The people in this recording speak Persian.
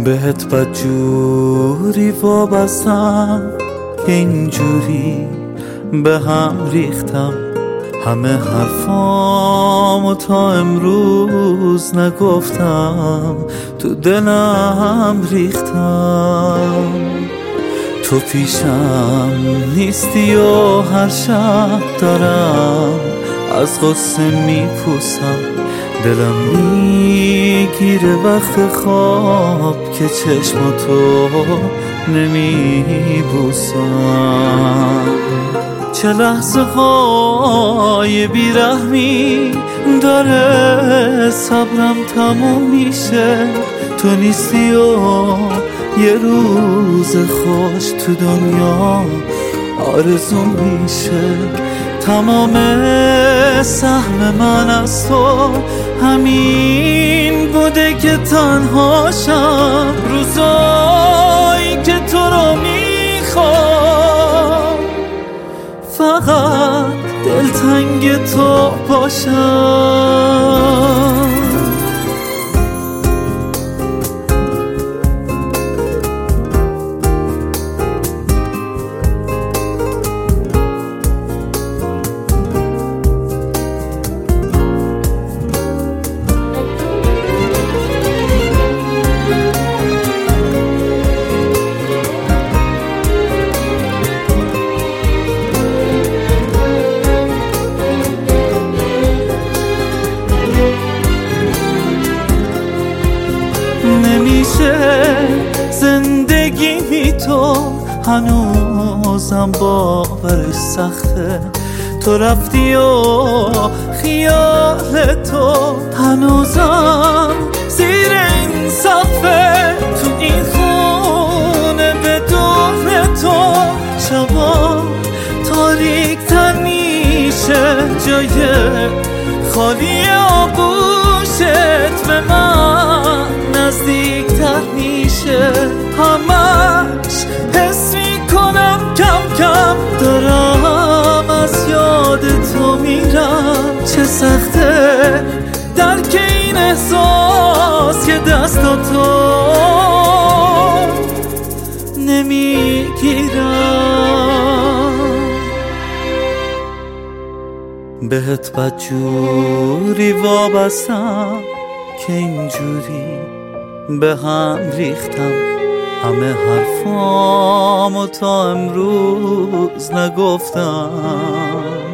بهت بدجوری وابستم که اینجوری به هم ریختم. همه حرفامو تا امروز نگفتم، تو دلم ریختم. تو پیشم نیستی و هر شب دارم از غصه میپوسم. دلم میگیره وقت خواب که چشماتو نمیبوسم. چه لحظه های بیرحمی داره صبرم تموم میشه. تو نیستی و یه روز خوش تو دنیا آرزو میشه. تمام سهم من از تو همین بوده که تنهاشم. روزایی که تو رو میخوام فقط دلتنگ تو باشم. نمیشه زندگی بی تو، هنوزم باورش سخته. تو رفتی و خیال تو هنوزم زیر این سقفه. تو این خونه بدون تو شبا تاریک تر میشه. جای خالی آغوشت به من نزدیکتر میشه. همش حس میکنم کم کم دارم از یاد تو میرم. چه سخته درک این احساس که دستاتو نمیگیرم. بهت بدجوری وابستم که اینجوری به هم ریختم. همه حرفامو تا امروز نگفتم.